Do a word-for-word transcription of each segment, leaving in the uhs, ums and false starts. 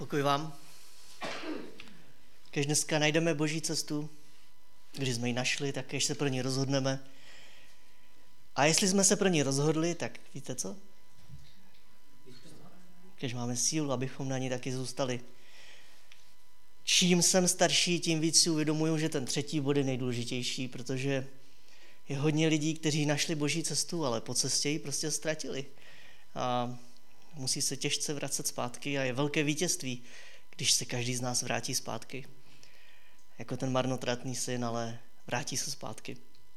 Pokoj vám. Když dneska najdeme Boží cestu, když jsme ji našli, tak když se pro ní rozhodneme. A jestli jsme se pro ní rozhodli, tak víte co? Když máme sílu, abychom na ní taky zůstali. Čím jsem starší, tím víc si uvědomuju, že ten třetí bod je nejdůležitější, protože je hodně lidí, kteří našli Boží cestu, ale po cestě ji prostě ztratili. A musí se těžce vracet zpátky a je velké vítězství, když se každý z nás vrátí zpátky. Jako ten marnotratný syn, ale vrátí se zpátky.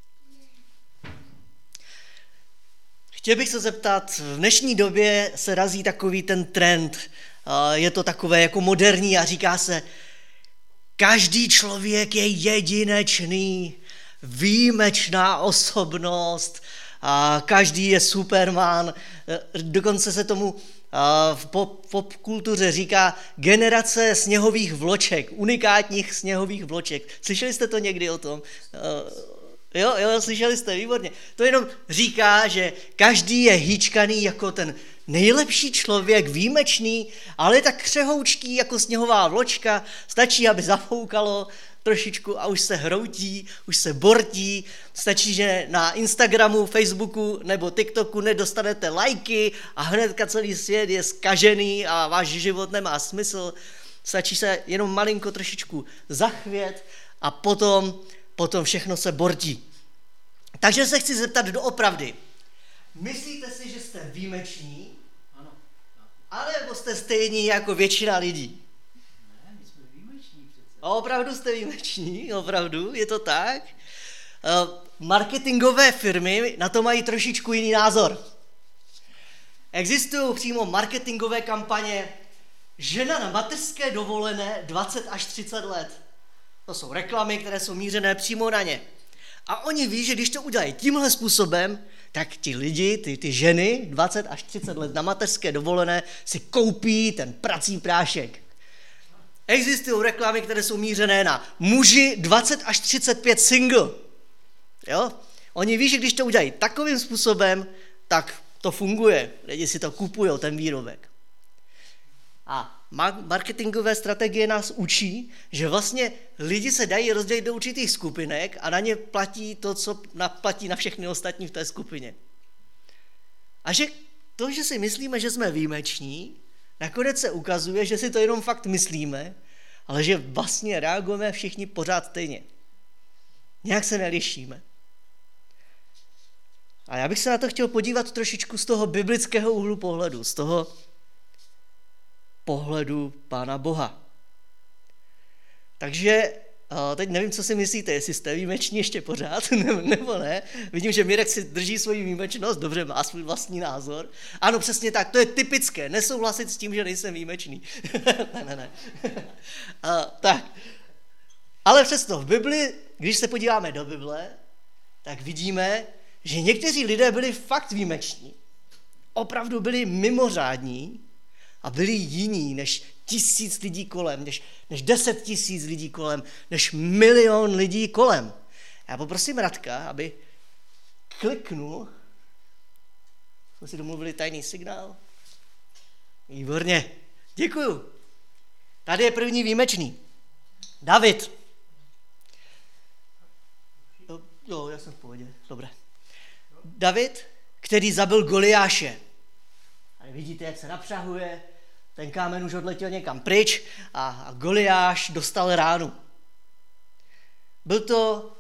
Chtěl bych se zeptat, v dnešní době se razí takový ten trend, je to takové jako moderní a říká se, každý člověk je jedinečný, výjimečná osobnost, a každý je Superman, dokonce se tomu v pop, popkultuře říká generace sněhových vloček, unikátních sněhových vloček. Slyšeli jste to někdy o tom? Jo, jo, slyšeli jste, výborně. To jenom říká, že každý je hýčkaný jako ten nejlepší člověk, výjimečný, ale je tak křehoučký jako sněhová vločka, stačí, aby zafoukalo trošičku a už se hroutí, už se bortí, stačí, že na Instagramu, Facebooku nebo TikToku nedostanete lajky a hnedka celý svět je zkažený a váš život nemá smysl, stačí se jenom malinko trošičku zachvět a potom, potom všechno se bortí. Takže se chci zeptat doopravdy. Myslíte si, že jste výjimeční? Ano. Anebo jste stejní jako většina lidí? Ne, my jsme výjimeční přece. A opravdu jste výjimeční, opravdu, je to tak? Uh, marketingové firmy na to mají trošičku jiný názor. Existují přímo marketingové kampaně žena na mateřské dovolené dvacet až třicet let. To jsou reklamy, které jsou mířené přímo na ně. A oni ví, že když to udělají tímhle způsobem, tak ti lidi, ty, ty ženy dvacet až třicet let na mateřské dovolené si koupí ten prací prášek. Existují reklamy, které jsou mířené na muži dvacet až třicet pět single. Jo? Oni ví, že když to udělají takovým způsobem, tak to funguje. Lidi si to kupují, ten výrobek. A marketingové strategie nás učí, že vlastně lidi se dají rozdělit do určitých skupinek a na ně platí to, co platí na všechny ostatní v té skupině. A že to, že si myslíme, že jsme výjimeční, nakonec se ukazuje, že si to jenom fakt myslíme, ale že vlastně reagujeme všichni pořád stejně. Nějak se nelišíme. A já bych se na to chtěl podívat trošičku z toho biblického úhlu pohledu, z toho pohledu Pána Boha. Takže teď nevím, co si myslíte, jestli jste výjimeční ještě pořád, nebo ne. Vidím, že Mirek si drží svoji výjimečnost, dobře, má svůj vlastní názor. Ano, přesně tak, to je typické, nesouhlasit s tím, že nejsem výjimečný. ne, ne, ne. A, tak. Ale přesto v Bibli, když se podíváme do Bible, tak vidíme, že někteří lidé byli fakt výjimeční. Opravdu byli mimořádní, a byli jiní než tisíc lidí kolem, než, než deset tisíc lidí kolem, než milion lidí kolem. Já poprosím Radka, aby kliknul. Jsme si domluvili tajný signál. Výborně, děkuju. Tady je první výjimečný. David. Jo, jo, já jsem v pohodě, dobré. David, který zabil Goliáše. Tady vidíte, jak se napřahuje, ten kámen už odletěl někam pryč a, a Goliáš dostal ránu. Byl to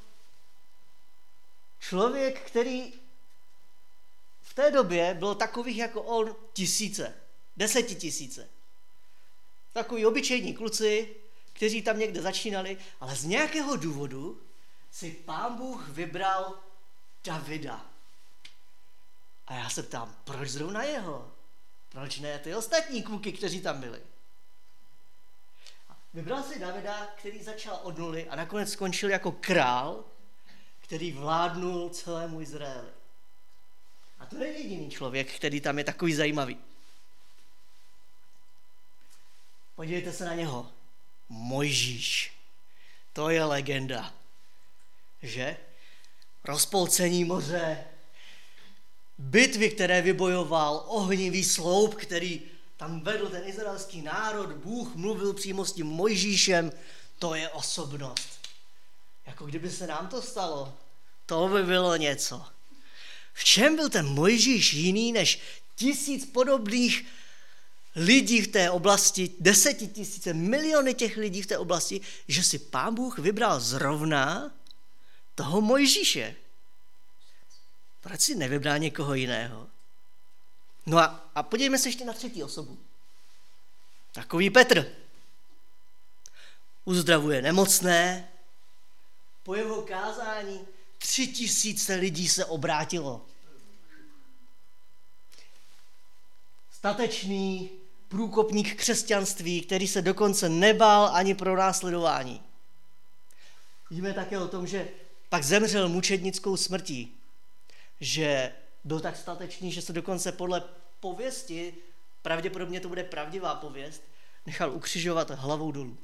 člověk, který v té době bylo takových jako on tisíce, desetitisíce. Takoví obyčejní kluci, kteří tam někde začínali, ale z nějakého důvodu si Pán Bůh vybral Davida. A já se ptám, proč zrovna jeho? Proč ne ty ostatní kluky, kteří tam byli? Vybral si Davida, který začal od nuly a nakonec skončil jako král, který vládnul celému Izraeli. A to je jediný člověk, který tam je takový zajímavý. Podívejte se na něho. Mojžíš. To je legenda. Že? Rozpolcení moře, bitvy, které vybojoval, ohnivý sloup, který tam vedl ten izraelský národ, Bůh mluvil přímo s tím Mojžíšem, to je osobnost. Jako kdyby se nám to stalo, to by bylo něco. V čem byl ten Mojžíš jiný než tisíc podobných lidí v té oblasti, desetitisíce, miliony těch lidí v té oblasti, že si Pán Bůh vybral zrovna toho Mojžíše. Proč si nevybral někoho jiného? No a, a podívejme se ještě na třetí osobu. Takový Petr. Uzdravuje nemocné. Po jeho kázání tři tisíce lidí se obrátilo. Statečný průkopník křesťanství, který se dokonce nebál ani pro následování. Víme také o tom, že pak zemřel mučednickou smrtí, že byl tak statečný, že se dokonce podle pověsti, pravděpodobně to bude pravdivá pověst, nechal ukřižovat hlavou dolů.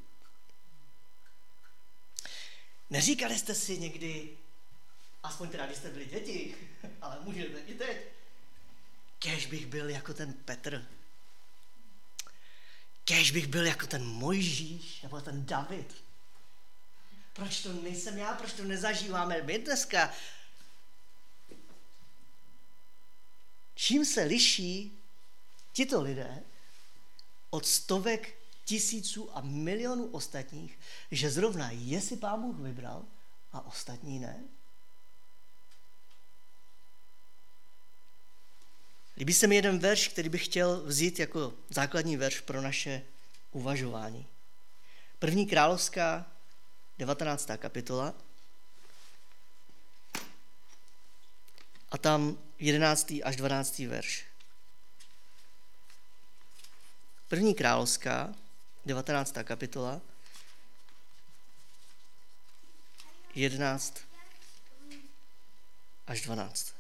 Neříkali jste si někdy, aspoň teda, když jste byli děti, ale můžete i teď, kéž bych byl jako ten Petr, kéž bych byl jako ten Mojžíš nebo ten David. Proč to nejsem já, proč to nezažíváme my dneska? Čím se liší tito lidé od stovek tisíců a milionů ostatních, že zrovna je si Pán Bůh vybral a ostatní ne? Líbí se mi jeden verš, který bych chtěl vzít jako základní verš pro naše uvažování. První královská, devatenáctá kapitola. A tam jedenáctý až dvanáctý verš. První královská, devatenáctá kapitola, jedenáct až dvanáct.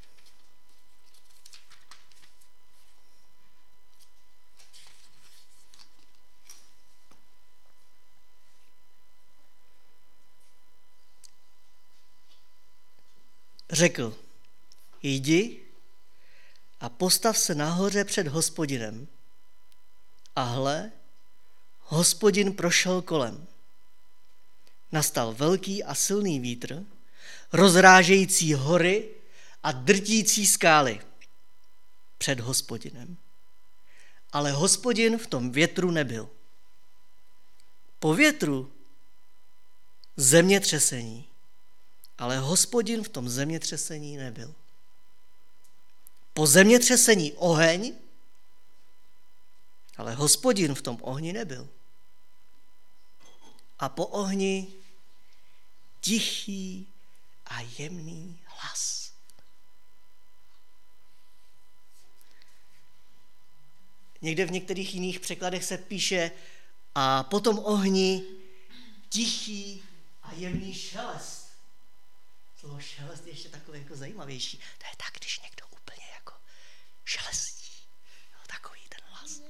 Řekl, jdi a postav se nahoře před Hospodinem. A hle, Hospodin prošel kolem. Nastal velký a silný vítr, rozrážející hory a drtící skály před Hospodinem. Ale Hospodin v tom větru nebyl. Po větru zemětřesení, ale Hospodin v tom zemětřesení nebyl. Po zemětřesení oheň, ale Hospodin v tom ohni nebyl. A po ohni tichý a jemný hlas. Někde v některých jiných překladech se píše a po tom ohni tichý a jemný šelest. Slovo šelest je ještě takové jako zajímavější. To je tak, když někdo úplně jako šelestí. No, takový ten hlas.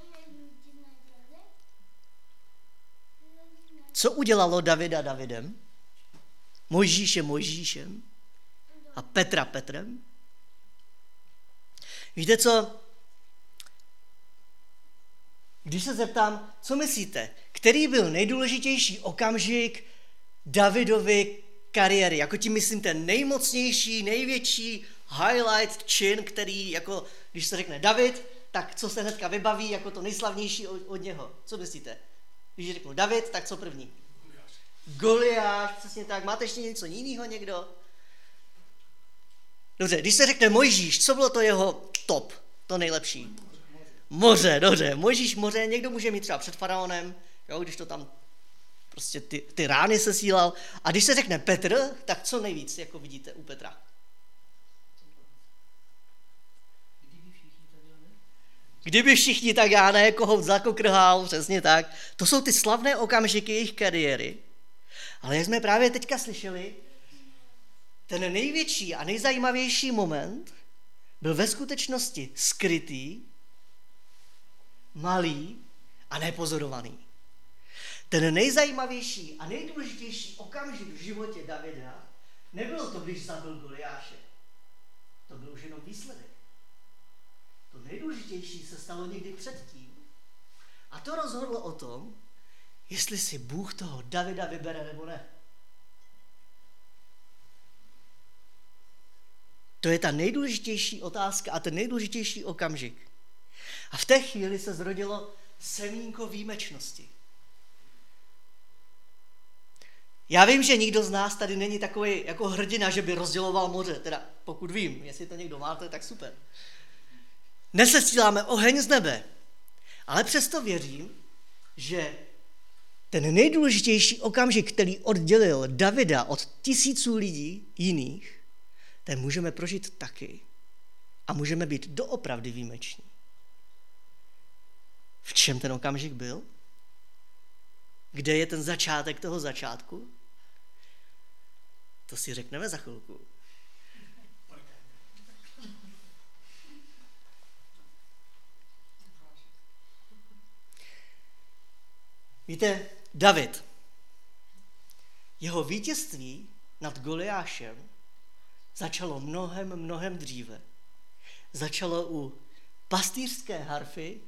Co udělalo Davida Davidem? Mojžíše Mojžíšem? A Petra Petrem? Víte co? Když se zeptám, co myslíte? Který byl nejdůležitější okamžik Davidovy kariéry? Jako tím myslím ten nejmocnější, největší highlight čin, který jako, když se řekne David, tak co se hnedka vybaví jako to nejslavnější od, od něho? Co myslíte? Když řeknu David, tak co první? Goliáš, přesně tak. Máte ještě něco jiného někdo? Dobře, když se řekne Mojžíš, co bylo to jeho top, to nejlepší? Moře, dobře. Mojžíš moře, někdo může mít třeba před faraonem, jo, když to tam prostě ty, ty rány sesílal. A když se řekne Petr, tak co nejvíc, jako vidíte u Petra? Kdyby všichni, tak já ne, kohout zakokrhal, přesně tak. To jsou ty slavné okamžiky jejich kariéry. Ale jak jsme právě teďka slyšeli, ten největší a nejzajímavější moment byl ve skutečnosti skrytý, malý a nepozorovaný. Ten nejzajímavější a nejdůležitější okamžik v životě Davida nebylo to, když zabil Goliáše. To byl už jenom výsledek. To nejdůležitější se stalo někdy předtím, A to rozhodlo o tom, jestli si Bůh toho Davida vybere nebo ne. To je ta nejdůležitější otázka a ten nejdůležitější okamžik. A v té chvíli se zrodilo semínko výjimečnosti. Já vím, že nikdo z nás tady není takový jako hrdina, že by rozděloval moře, teda pokud vím, jestli to někdo máte, tak super. Nesesíláme oheň z nebe, ale přesto věřím, že ten nejdůležitější okamžik, který oddělil Davida od tisíců lidí jiných, ten můžeme prožít taky a můžeme být doopravdy výjimeční. V čem ten okamžik byl? Kde je ten začátek toho začátku? To si řekneme za chvilku. Víte, David, jeho vítězství nad Goliášem začalo mnohem, mnohem dříve. Začalo u pastýřské harfy,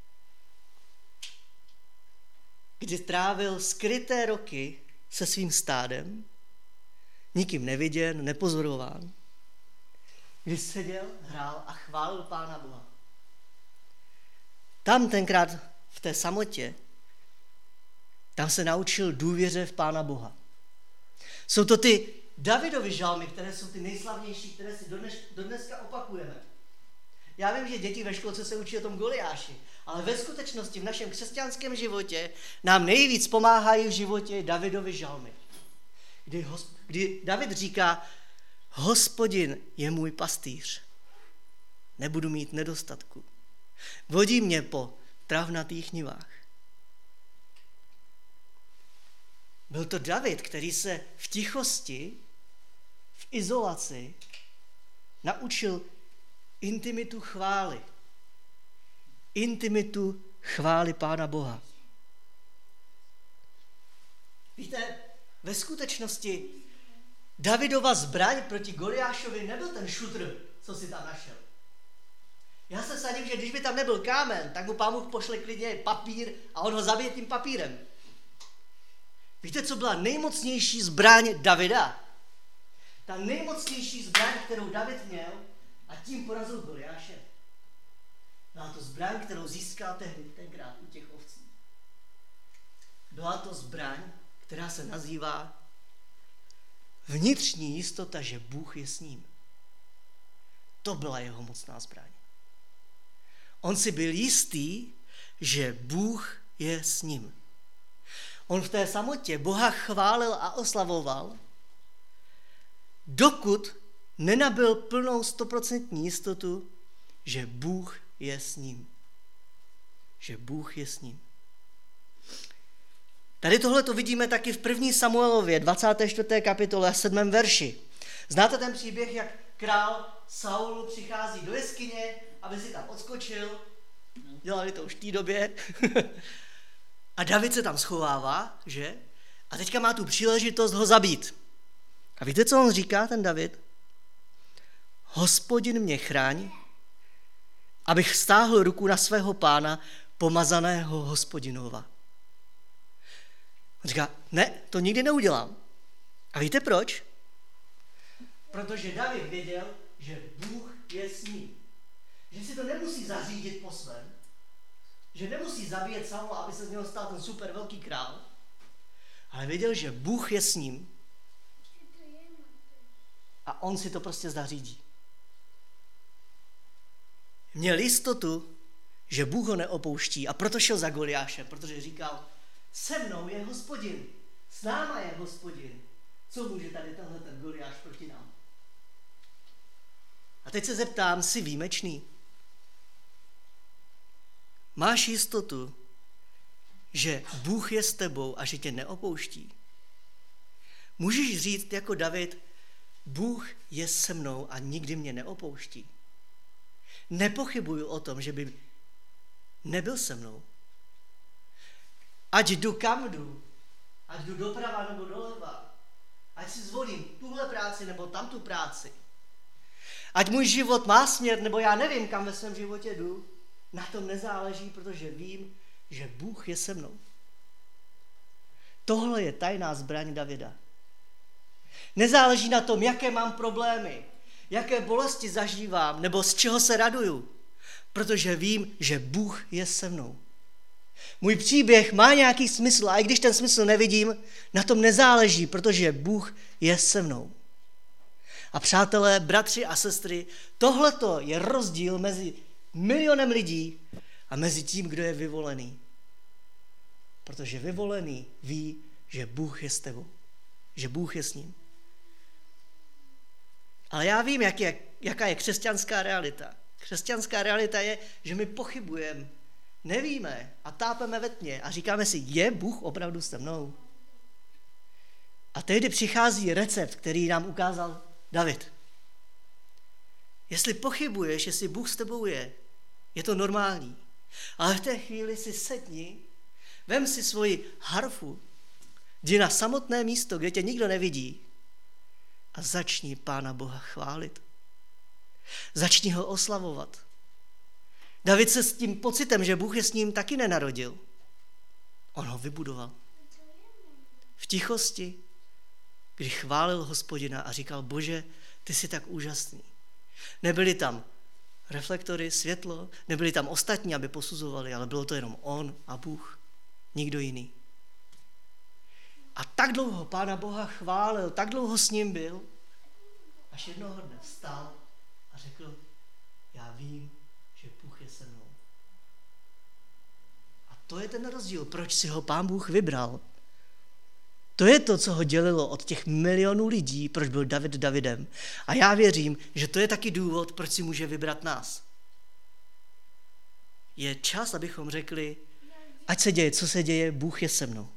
kdy trávil skryté roky se svým stádem, nikým neviděn, nepozorován, kdy seděl, hrál a chválil Pána Boha. Tam tenkrát v té samotě, tam se naučil důvěře v Pána Boha. Jsou to ty Davidovy žalmy, které jsou ty nejslavnější, které si dodnes, dodneska opakujeme. Já vím, že děti ve školce se učí o tom Goliáši, ale ve skutečnosti v našem křesťanském životě nám nejvíc pomáhají v životě Davidovy žalmy. Kdy, hos, kdy David říká, Hospodin je můj pastýř, nebudu mít nedostatku. Vodí mě po travnatých nivách. Byl to David, který se v tichosti, v izolaci naučil intimitu chvály. Intimitu chvály Pána Boha. Víte, ve skutečnosti Davidova zbraň proti Goliášovi nebyl ten šutr, co si tam našel. Já se sadím, že když by tam nebyl kámen, tak mu Pán Bůh pošle klidně papír a on ho zabije tím papírem. Víte, co byla nejmocnější zbraň Davida? Ta nejmocnější zbraň, kterou David měl a tím porazil Goliáše. Byla to zbraň, kterou získal tehdy, tenkrát u těch ovcí. Byla to zbraň, která se nazývá vnitřní jistota, že Bůh je s ním. To byla jeho mocná zbraň. On si byl jistý, že Bůh je s ním. On v té samotě Boha chválil a oslavoval, dokud nenabyl plnou stoprocentní jistotu, že Bůh je s ním. Že Bůh je s ním. Tady tohle to vidíme taky v první Samuelově, dvacáté čtvrté kapitole, sedmém verši. Znáte ten příběh, jak král Saul přichází do jeskyně, aby si tam odskočil? Dělali to už v té době. A David se tam schovává, že? A teďka má tu příležitost ho zabít. A víte, co on říká, ten David? Hospodin mě chráň, abych stáhl ruku na svého pána, pomazaného Hospodinova. On říká, ne, to nikdy neudělám. A víte proč? Protože David věděl, že Bůh je s ním. Že si to nemusí zařídit po svém, že nemusí zabíjet Saula, aby se z něho stal ten super velký král, ale věděl, že Bůh je s ním a on si to prostě zařídí. Měl jistotu, že Bůh ho neopouští a proto šel za Goliášem, protože říkal, se mnou je Hospodin, s náma je Hospodin. Co může tady tenhle ten Goliáš proti nám? A teď se zeptám, jsi výjimečný? Máš jistotu, že Bůh je s tebou a že tě neopouští? Můžeš říct jako David, Bůh je se mnou a nikdy mě neopouští. Nepochybuju o tom, že by nebyl se mnou. Ať jdu kam jdu, ať jdu doprava nebo doleva, ať si zvolím tuhle práci nebo tamtu práci, ať můj život má směr nebo já nevím, kam ve svém životě jdu, na tom nezáleží, protože vím, že Bůh je se mnou. Tohle je tajná zbraň Davida. Nezáleží na tom, jaké mám problémy, jaké bolesti zažívám, nebo z čeho se raduju, protože vím, že Bůh je se mnou. Můj příběh má nějaký smysl a i když ten smysl nevidím, na tom nezáleží, protože Bůh je se mnou. A přátelé, bratři a sestry, tohleto je rozdíl mezi milionem lidí a mezi tím, kdo je vyvolený. Protože vyvolený ví, že Bůh je s tebou, že Bůh je s ním. Ale já vím, jak je, jaká je křesťanská realita. Křesťanská realita je, že my pochybujeme, nevíme a tápeme ve tmě a říkáme si, je Bůh opravdu se mnou? A tehdy přichází recept, který nám ukázal David. Jestli pochybuješ, jestli Bůh s tebou je, je to normální. Ale v té chvíli si sedni, vem si svoji harfu, jdi na samotné místo, kde tě nikdo nevidí a začni Pána Boha chválit. Začni ho oslavovat. David se s tím pocitem, že Bůh je s ním, taky nenarodil. On ho vybudoval. V tichosti, kdy chválil Hospodina a říkal, Bože, ty jsi tak úžasný. Nebyly tam reflektory, světlo, nebyli tam ostatní, aby posuzovali, ale bylo to jenom on a Bůh, nikdo jiný. A tak dlouho Pána Boha chválil, tak dlouho s ním byl, až jednoho dne vstal a řekl, já vím, že Bůh je se mnou. A to je ten rozdíl, proč si ho Pán Bůh vybral. To je to, co ho dělilo od těch milionů lidí, proč byl David Davidem. A já věřím, že to je taky důvod, proč si může vybrat nás. Je čas, abychom řekli, ať se děje, co se děje, Bůh je se mnou.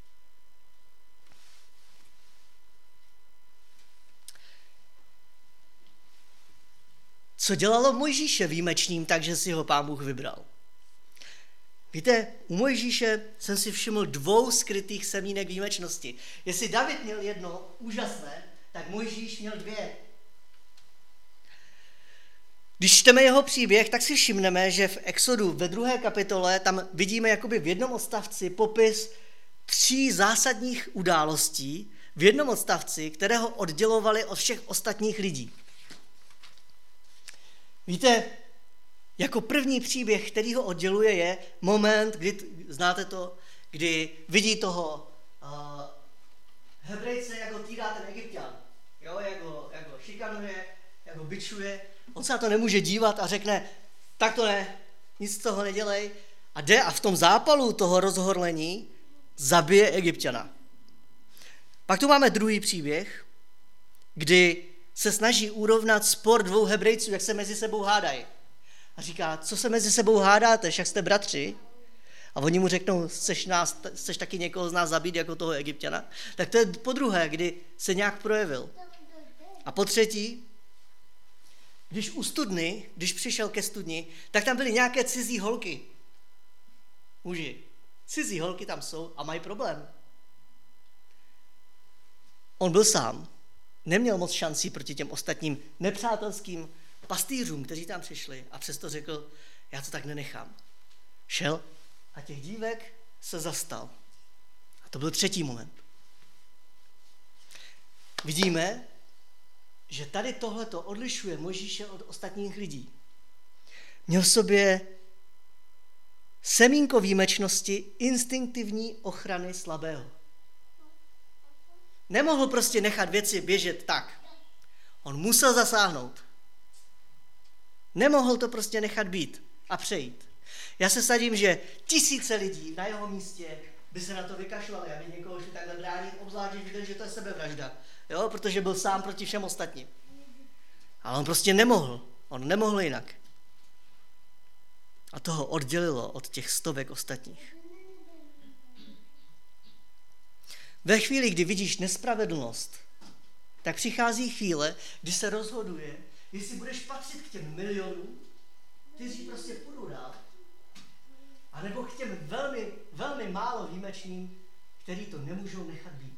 Co dělalo Mojžíše výjimečným, takže si ho Pán Bůh vybral? Víte, u Mojžíše jsem si všiml dvou skrytých semínek výjimečnosti. Jestli David měl jedno úžasné, tak Mojžíš měl dvě. Když čteme jeho příběh, tak si všimneme, že v Exodu ve druhé kapitole tam vidíme jakoby v jednom odstavci popis tří zásadních událostí v jednom odstavci, které ho oddělovaly od všech ostatních lidí. Víte, jako první příběh, který ho odděluje, je moment, kdy, znáte to, kdy vidí toho uh, Hebrejce, jak ho týrá ten Egypťan. Jo, jak ho, jak ho šikanuje, jak ho bičuje. On se na to nemůže dívat a řekne, tak to ne, nic z toho nedělej. A jde a v tom zápalu toho rozhorlení zabije Egypťana. Pak tu máme druhý příběh, kdy se snaží urovnat spor dvou Hebrejců, jak se mezi sebou hádají. A říká, co se mezi sebou hádáte, však jste bratři? A oni mu řeknou, chceš, nás, chceš taky někoho z nás zabít jako toho Egypťana? Tak to je po druhé, kdy se nějak projevil. A po třetí, když u studny, když přišel ke studni, tak tam byly nějaké cizí holky. Muži, cizí holky tam jsou a mají problém. On byl sám, neměl moc šancí proti těm ostatním nepřátelským pastýřům, kteří tam přišli, a přesto řekl, já to tak nenechám. Šel a těch dívek se zastal. A to byl třetí moment. Vidíme, že tady tohleto odlišuje Mojžíše od ostatních lidí. Měl v sobě semínko výjimečnosti, instinktivní ochrany slabého. Nemohl prostě nechat věci běžet tak. On musel zasáhnout. Nemohl to prostě nechat být a přejít. Já se sadím, že tisíce lidí na jeho místě by se na to vykašlali, aby někoho šli takhle bránit, obzvlášť, když viděli, že to je sebevražda. Jo, protože byl sám proti všem ostatním. Ale on prostě nemohl. On nemohl jinak. A to ho oddělilo od těch stovek ostatních. Ve chvíli, kdy vidíš nespravedlnost, tak přichází chvíle, kdy se rozhoduje, jestli budeš patřit k těm milionům, kteří prostě půjdou dál, anebo k těm velmi, velmi málo výjimečným, který to nemůžou nechat být.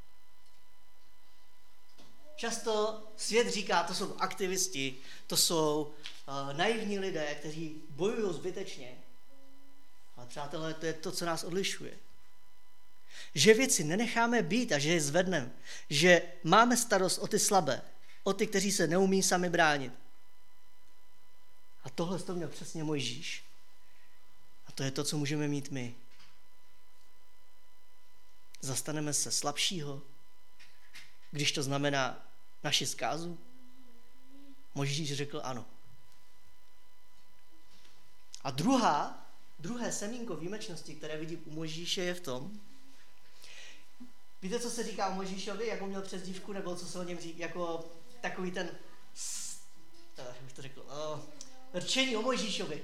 Často svět říká, to jsou aktivisti, to jsou uh, naivní lidé, kteří bojují zbytečně. Ale přátelé, to je to, co nás odlišuje. Že věci nenecháme být a že je zvedneme. Že máme starost o ty slabé, o ty, kteří se neumí sami bránit. A tohle to měl přesně Mojžíš. A to je to, co můžeme mít my. Zastaneme se slabšího, když to znamená naši zkázu? Mojžíš řekl ano. A druhá, druhé semínko výjimečnosti, které vidím u Mojžíše, je v tom, víte, co se říká o Mojžíšovi, jak on měl přezdívku, nebo co se o něm říká, jako takový ten, jak bych to řekl, uh, rčení o Mojžíšovi.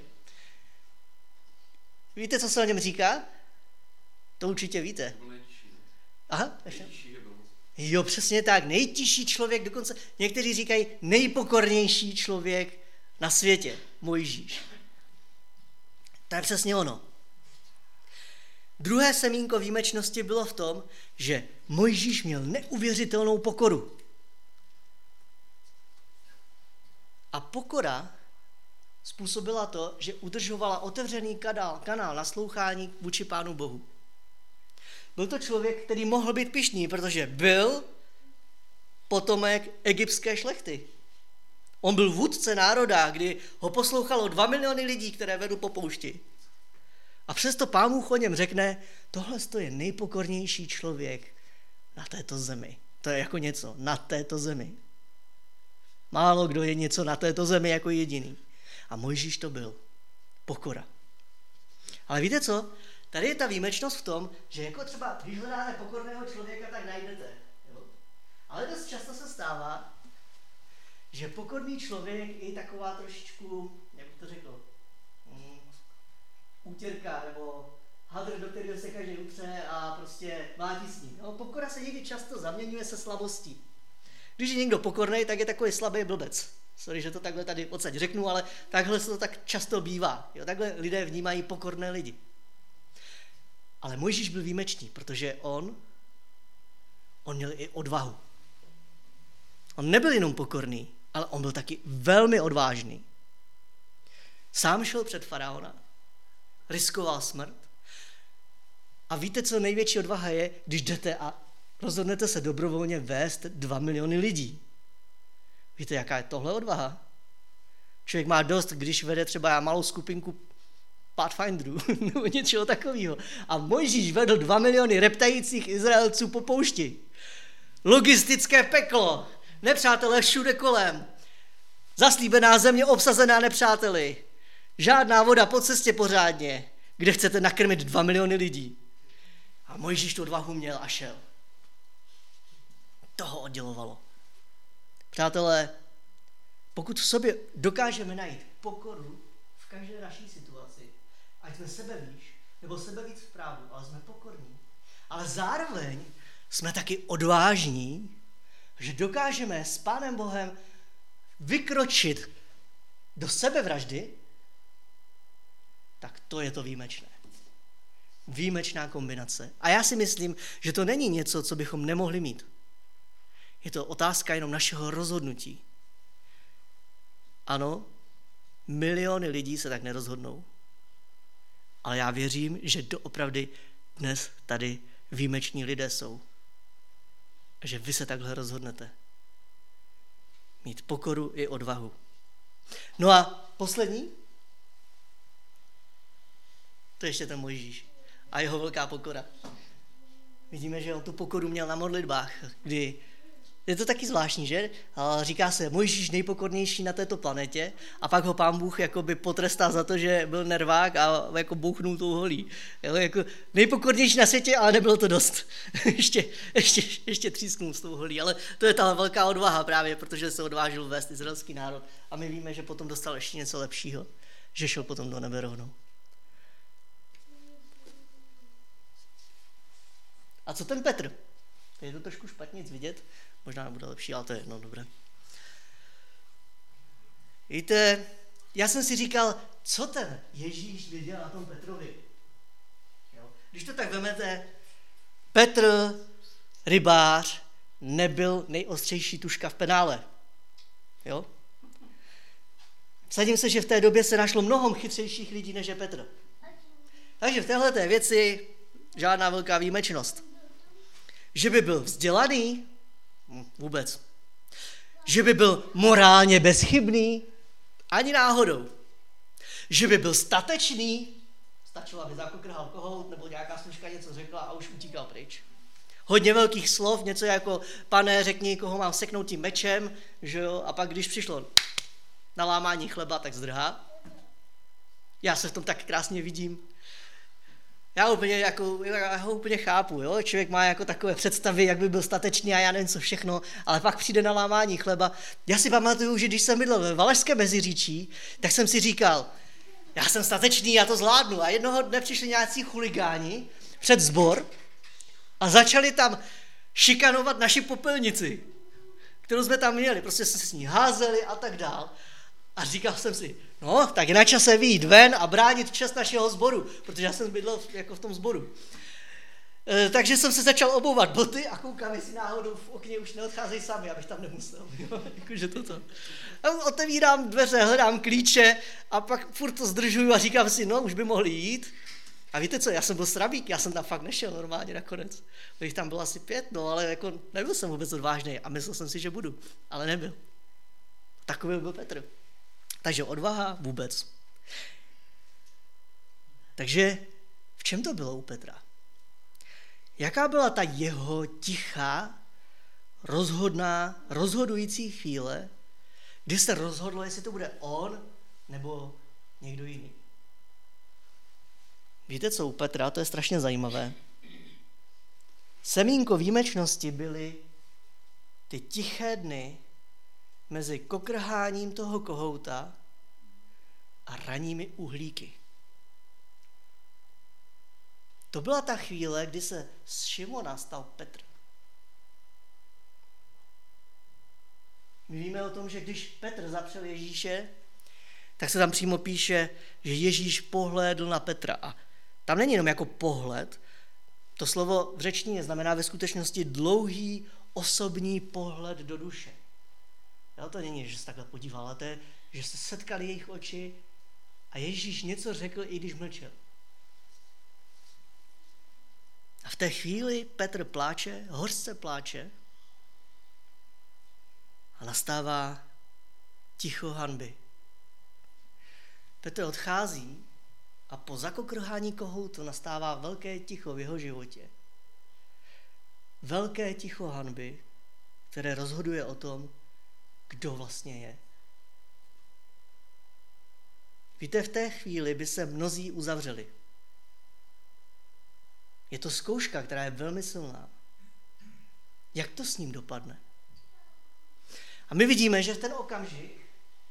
Víte, co se o něm říká? To určitě víte. Aha, ještě. Jo, přesně tak, nejtižší člověk, dokonce někteří říkají nejpokornější člověk na světě, Mojžíš. To je přesně ono. Druhé semínko výjimečnosti bylo v tom, že Mojžíš měl neuvěřitelnou pokoru. A pokora způsobila to, že udržovala otevřený kanál, kanál naslouchání vůči Pánu Bohu. Byl to člověk, který mohl být pyšný, protože byl potomek egyptské šlechty. On byl vůdce národa, kdy ho poslouchalo dva miliony lidí, které vedou po poušti. A přesto Pán Bůh o něm řekne, tohle je nejpokornější člověk na této zemi. To je jako něco na této zemi. Málo kdo je něco na této zemi jako jediný. A Mojžíš to byl. Pokora. Ale víte co? Tady je ta výjimečnost v tom, že jako třeba, když hledáte pokorného člověka, tak najdete. Jo? Ale dost často se stává, že pokorný člověk je taková trošičku, jak bych to řekl, mm, útěrka nebo hadr, do kterého se každý utře a prostě mlátí s ním. No, pokora se někdy často zaměňuje se slabostí. Když je někdo pokorný, tak je takový slabý blbec. Sorry, že to takhle tady odsaď řeknu, ale takhle se to tak často bývá. Jo, takhle lidé vnímají pokorné lidi. Ale Mojžíš byl výjimečný, protože on, on měl i odvahu. On nebyl jenom pokorný, ale on byl taky velmi odvážný. Sám šel před faraona, riskoval smrt. A víte, co největší odvaha je, když jdete a rozhodnete se dobrovolně vést dva miliony lidí. Víte, jaká je tohle odvaha? Člověk má dost, když vede třeba malou skupinku Pathfinderů nebo něčeho takového. A Mojžíš vedl dva miliony reptajících Izraelců po poušti. Logistické peklo. Nepřátelé všude kolem. Zaslíbená země obsazená nepřáteli. Žádná voda po cestě pořádně, kde chcete nakrmit dva miliony lidí. A Mojžíš tu odvahu měl a šel. Toho oddělovalo. Přátelé, pokud v sobě dokážeme najít pokoru v každé naší situaci, ať jsme sebevíš, nebo sebevíc v právu, ale jsme pokorní, ale zároveň jsme taky odvážní, že dokážeme s Pánem Bohem vykročit do sebevraždy, tak to je to výjimečné. Výjimečná kombinace. A já si myslím, že to není něco, co bychom nemohli mít. Je to otázka jenom našeho rozhodnutí. Ano, miliony lidí se tak nerozhodnou. Ale já věřím, že doopravdy dnes tady výjimeční lidé jsou. A že vy se takhle rozhodnete. Mít pokoru i odvahu. No a poslední, to je ještě ten Mojžíš a jeho velká pokora. Vidíme, že on tu pokoru měl na modlitbách, kdy je to taky zvláštní, že? Říká se Mojžíš nejpokornější na této planetě a pak ho Pán Bůh jakoby potrestal za to, že byl nervák a jako bouchnul tou holí. Jako nejpokornější na světě, ale nebylo to dost. ještě, ještě, ještě třísknul s tou holí, ale to je ta velká odvaha právě, protože se odvážil vést izraelský národ a my víme, že potom dostal ještě něco lepšího, že šel potom do nebe rovnou. A co ten Petr? Je to trošku špatně nic vidět, možná bude lepší, ale to je jedno, dobré. Víte, já jsem si říkal, co ten Ježíš viděl na tom Petrovi. Jo? Když to tak vemete, Petr, rybář, nebyl nejostřejší tuška v penále. Jo? Vsadím se, že v té době se našlo mnohem chytřejších lidí, než je Petr. Takže v téhleté věci žádná velká výjimečnost. Že by byl vzdělaný? Vůbec. Že by byl morálně bezchybný? Ani náhodou. Že by byl statečný? Stačilo, aby zakokrhal kohout, nebo nějaká služka něco řekla a už utíkal pryč. Hodně velkých slov, něco jako pane, řekni, koho mám seknout tím mečem, že jo? A pak, když přišlo na lámání chleba, tak zdrhá. Já se v tom tak krásně vidím. Já, úplně jako, já ho úplně chápu, jo? Člověk má jako takové představy, jak by byl statečný a já nevím co všechno, ale pak přijde na lámání chleba. Já si pamatuju, že když jsem bydlel ve Valašském Meziříčí, tak jsem si říkal, já jsem statečný, já to zvládnu. A jednoho dne přišli nějací chuligáni před sbor a začali tam šikanovat naši popelnici, kterou jsme tam měli. Prostě se s ní házeli a tak dál. A říkal jsem si, no, tak je na čase vyjít ven a bránit čest našeho sboru, protože já jsem bydlel jako v tom sboru. E, takže jsem se začal obouvat boty a koukám, jestli náhodou v okně už neodcházejí sami, abych tam nemusel. Jakože toto. A otevírám dveře, hledám klíče a pak furt to zdržuju a říkám si, no, už by mohli jít. A víte co, já jsem byl srabík, já jsem tam fakt nešel normálně nakonec. Jich tam bylo asi pět, no, ale jako nebyl jsem vůbec odvážný a myslel jsem si, že budu, ale nebyl. Takový byl Petr. Takže odvaha vůbec. Takže v čem to bylo u Petra? Jaká byla ta jeho tichá, rozhodná, rozhodující chvíle, kdy se rozhodlo, jestli to bude on nebo někdo jiný? Víte co u Petra? To je strašně zajímavé. Semínko výjimečnosti byly ty tiché dny mezi kokrháním toho kohouta a ranními uhlíky. To byla ta chvíle, kdy se z Šimona stal Petr. My víme o tom, že když Petr zapřel Ježíše, tak se tam přímo píše, že Ježíš pohlédl na Petra. A tam není jenom jako pohled, to slovo v řečtině znamená ve skutečnosti dlouhý osobní pohled do duše. Jo, to není, že se takhle podíval, ale to je, že se setkali jejich oči a Ježíš něco řekl, i když mlčel. A v té chvíli Petr pláče, hořce pláče a nastává ticho hanby. Petr odchází a po zakokrhání kohoutu nastává velké ticho v jeho životě. Velké ticho hanby, které rozhoduje o tom, kdo vlastně je. Víte, v té chvíli by se mnozí uzavřeli. Je to zkouška, která je velmi silná. Jak to s ním dopadne? A my vidíme, že v ten okamžik,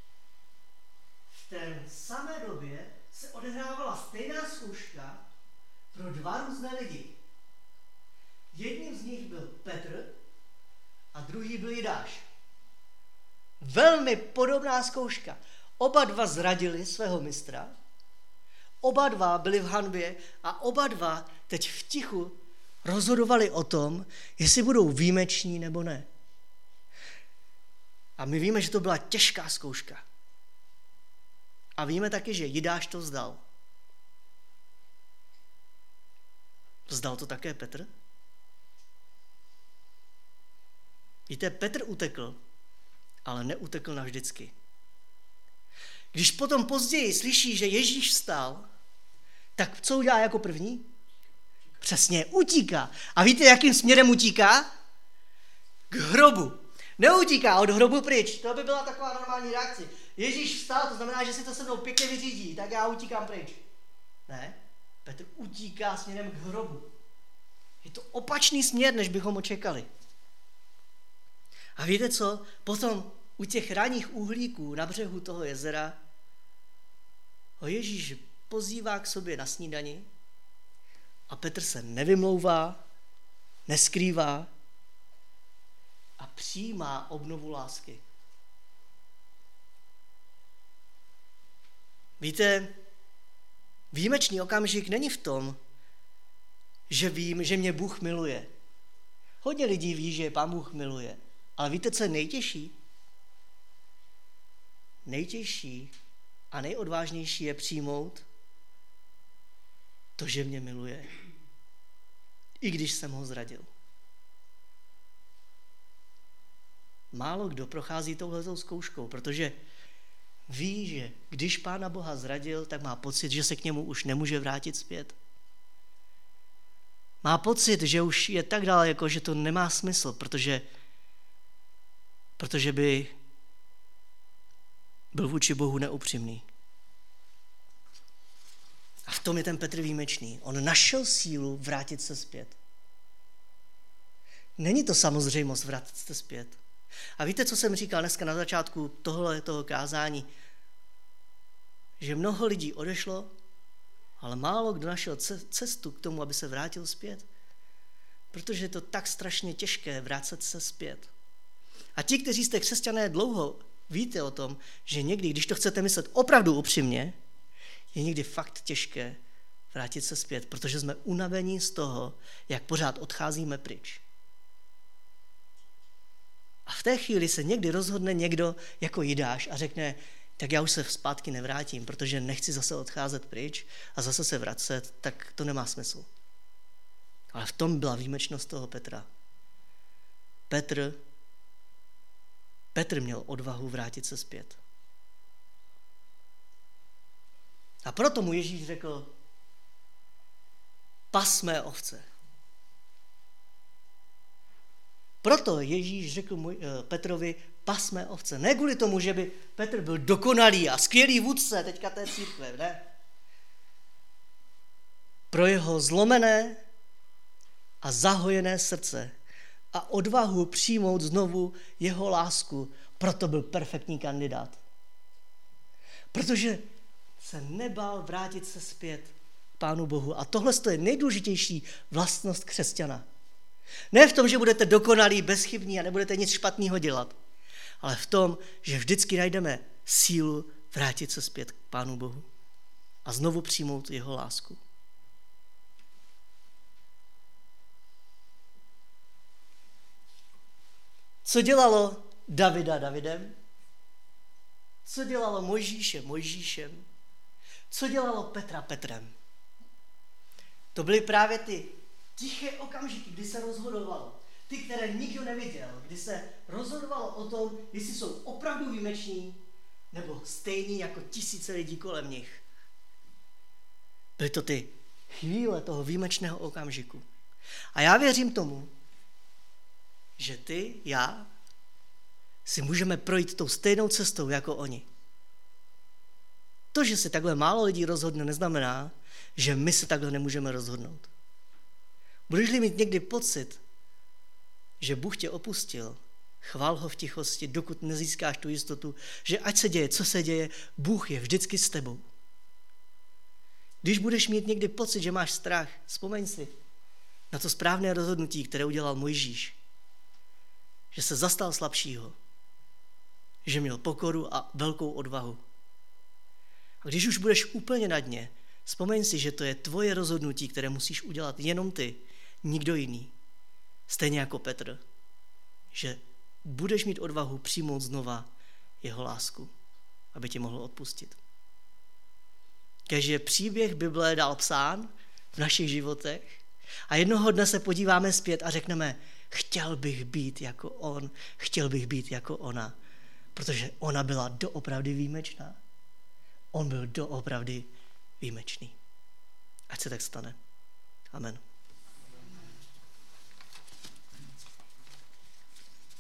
v té samé době se odehrávala stejná zkouška pro dva různé lidi. Jedním z nich byl Petr a druhý byl Jidáš. Velmi podobná zkouška. Oba dva zradili svého mistra, oba dva byli v hanbě a oba dva teď v tichu rozhodovali o tom, jestli budou výjimeční nebo ne. A my víme, že to byla těžká zkouška. A víme taky, že Jidáš to vzdal. Vzdal to také Petr? Víte, Petr utekl, ale neutekl navždycky. Když potom později slyší, že Ježíš vstal, tak co udělá jako první? Přesně, utíká. A víte, jakým směrem utíká? K hrobu. Neutíká od hrobu pryč. To by byla taková normální reakce. Ježíš vstal, to znamená, že si to se mnou pěkně vyřídí, tak já utíkám pryč. Ne, Petr utíká směrem k hrobu. Je to opačný směr, než bychom očekali. A víte co? Potom u těch ranních uhlíků na břehu toho jezera ho Ježíš pozývá k sobě na snídani a Petr se nevymlouvá, neskrývá a přijímá obnovu lásky. Víte, výjimečný okamžik není v tom, že vím, že mě Bůh miluje. Hodně lidí ví, že Pán Bůh miluje. Ale víte, co je nejtěžší? Nejtěžší a nejodvážnější je přijmout, To, že mě miluje, i když jsem ho zradil. Málo kdo prochází touhletou zkouškou, protože ví, že když Pána Boha zradil, tak má pocit, že se k němu už nemůže vrátit zpět. Má pocit, že už je tak daleko, že to nemá smysl, protože, protože by byl vůči Bohu neupřímný. A v tom je ten Petr výjimečný. On našel sílu vrátit se zpět. Není to samozřejmost vrátit se zpět. A víte, co jsem říkal dneska na začátku tohle toho kázání? Že mnoho lidí odešlo, ale málo kdo našel cestu k tomu, aby se vrátil zpět. Protože je to tak strašně těžké vrátit se zpět. A ti, kteří jste křesťané dlouho, víte o tom, že někdy, když to chcete myslet opravdu upřímně, je někdy fakt těžké vrátit se zpět, protože jsme unavení z toho, jak pořád odcházíme pryč. A v té chvíli se někdy rozhodne někdo jako Jidáš a řekne, tak já už se zpátky nevrátím, protože nechci zase odcházet pryč a zase se vracet, tak to nemá smysl. Ale v tom byla výjimečnost toho Petra. Petr, Petr měl odvahu vrátit se zpět. A proto mu Ježíš řekl, pas mé ovce. Proto Ježíš řekl můj, uh, Petrovi, pas mé ovce. Ne kvůli tomu, že by Petr byl dokonalý a skvělý vůdce teďka té církve, ne. Pro jeho zlomené a zahojené srdce a odvahu přijmout znovu jeho lásku, proto byl perfektní kandidát. Protože se nebál vrátit se zpět k Pánu Bohu. A tohle je nejdůležitější vlastnost křesťana. Ne v tom, že budete dokonalí, bezchybní a nebudete nic špatného dělat, ale v tom, že vždycky najdeme sílu vrátit se zpět k Pánu Bohu a znovu přijmout jeho lásku. Co dělalo Davida Davidem? Co dělalo Mojžíše Mojžíšem? Co dělalo Petra Petrem? To byly právě ty tiché okamžiky, kdy se rozhodovalo. Ty, které nikdo neviděl, kdy se rozhodovalo o tom, jestli jsou opravdu výjimeční, nebo stejní jako tisíce lidí kolem nich. Byly to ty chvíle toho výjimečného okamžiku. A já věřím tomu, že ty, já, si můžeme projít tou stejnou cestou jako oni. To, že se takhle málo lidí rozhodne, neznamená, že my se takhle nemůžeme rozhodnout. Budeš-li mít někdy pocit, že Bůh tě opustil, chvál ho v tichosti, dokud nezískáš tu jistotu, že ať se děje, co se děje, Bůh je vždycky s tebou. Když budeš mít někdy pocit, že máš strach, vzpomeň si na to správné rozhodnutí, které udělal Mojžíš. Že se zastal slabšího, že měl pokoru a velkou odvahu. A když už budeš úplně na dně, vzpomeň si, že to je tvoje rozhodnutí, které musíš udělat jenom ty, nikdo jiný. Stejně jako Petr, že budeš mít odvahu přijmout znova jeho lásku, aby tě mohl odpustit. Kež je příběh Bible dál psán v našich životech a jednoho dne se podíváme zpět a řekneme, chtěl bych být jako on, chtěl bych být jako ona, protože ona byla doopravdy výjimečná. On byl doopravdy výjimečný. Ať se tak stane. Amen.